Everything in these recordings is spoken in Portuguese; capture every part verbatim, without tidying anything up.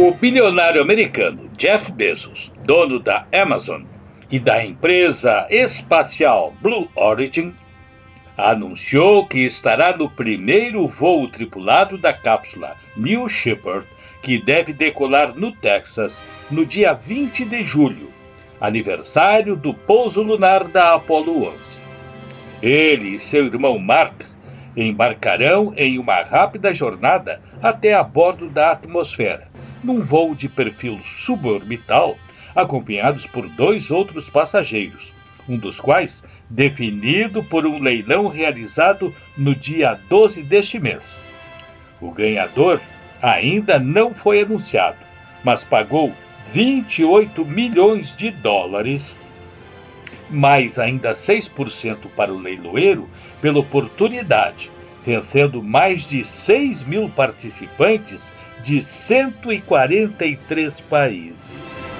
O bilionário americano Jeff Bezos, dono da Amazon e da empresa espacial Blue Origin, anunciou que estará no primeiro voo tripulado da cápsula New Shepard, que deve decolar no Texas no dia vinte de julho, aniversário do pouso lunar da Apollo onze. Ele e seu irmão Mark embarcarão em uma rápida jornada até a bordo da atmosfera, num voo de perfil suborbital, acompanhados por dois outros passageiros, um dos quais definido por um leilão realizado no dia doze deste mês. O ganhador ainda não foi anunciado, mas pagou vinte e oito milhões de dólares, mais ainda seis por cento para o leiloeiro pela oportunidade, vencendo mais de seis mil participantes de cento e quarenta e três países.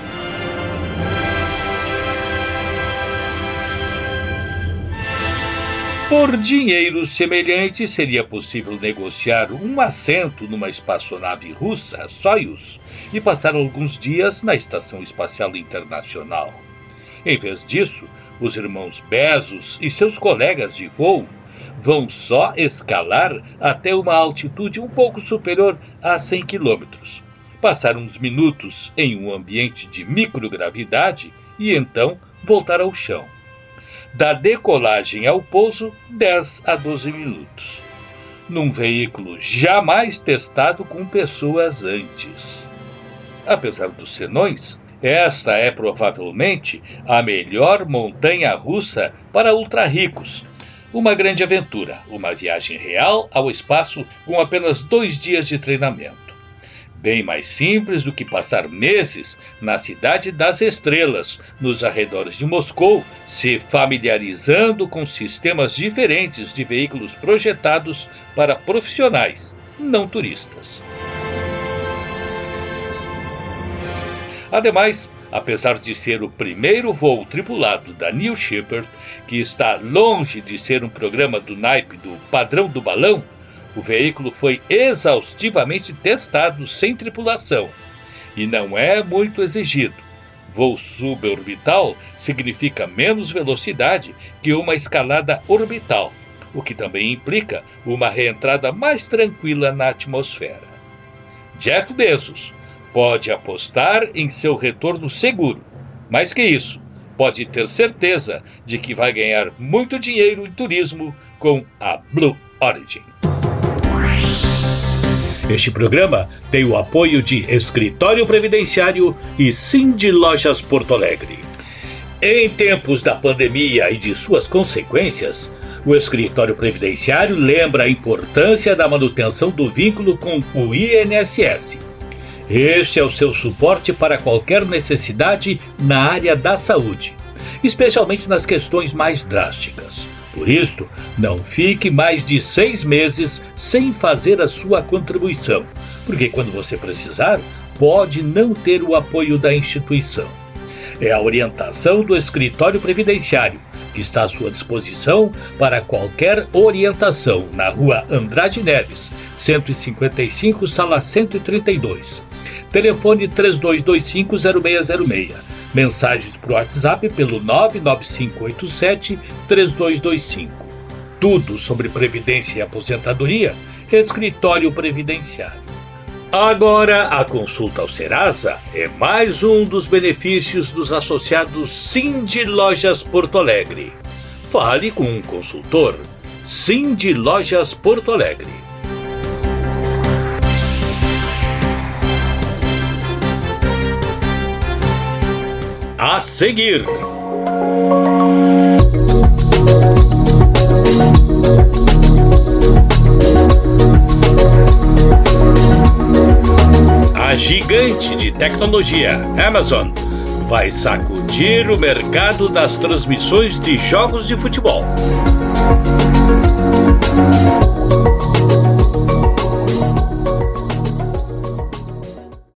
Por dinheiro semelhante, seria possível negociar um assento numa espaçonave russa, Soyuz, e passar alguns dias na Estação Espacial Internacional. Em vez disso, os irmãos Bezos e seus colegas de voo vão só escalar até uma altitude um pouco superior a cem quilômetros, passar uns minutos em um ambiente de microgravidade e então voltar ao chão. Da decolagem ao pouso, dez a doze minutos, num veículo jamais testado com pessoas antes. Apesar dos senões, esta é provavelmente a melhor montanha-russa para ultra-ricos. Uma grande aventura, uma viagem real ao espaço com apenas dois dias de treinamento. Bem mais simples do que passar meses na Cidade das Estrelas, nos arredores de Moscou, se familiarizando com sistemas diferentes de veículos projetados para profissionais, não turistas. Ademais, apesar de ser o primeiro voo tripulado da New Shepard, que está longe de ser um programa do naipe do Padrão do Balão, o veículo foi exaustivamente testado sem tripulação e não é muito exigido. Voo suborbital significa menos velocidade que uma escalada orbital, o que também implica uma reentrada mais tranquila na atmosfera. Jeff Bezos pode apostar em seu retorno seguro. Mais que isso, pode ter certeza de que vai ganhar muito dinheiro em turismo com a Blue Origin. Este programa tem o apoio de Escritório Previdenciário e Cindy Lojas Porto Alegre. Em tempos da pandemia e de suas consequências, o Escritório Previdenciário lembra a importância da manutenção do vínculo com o I N S S. Este é o seu suporte para qualquer necessidade na área da saúde, especialmente nas questões mais drásticas. Por isso, não fique mais de seis meses sem fazer a sua contribuição, porque quando você precisar, pode não ter o apoio da instituição. É a orientação do Escritório Previdenciário, que está à sua disposição para qualquer orientação na Rua Andrade Neves, cento e cinquenta e cinco, sala cento e trinta e dois. Telefone três dois dois cinco, zero seis zero seis. Mensagens por WhatsApp pelo nove nove cinco oito sete, três dois dois cinco. Tudo sobre previdência e aposentadoria, Escritório Previdenciário. Agora, a consulta ao Serasa é mais um dos benefícios dos associados Cindy Lojas Porto Alegre. Fale com um consultor. Cindy Lojas Porto Alegre. A seguir. A gigante de tecnologia Amazon vai sacudir o mercado das transmissões de jogos de futebol.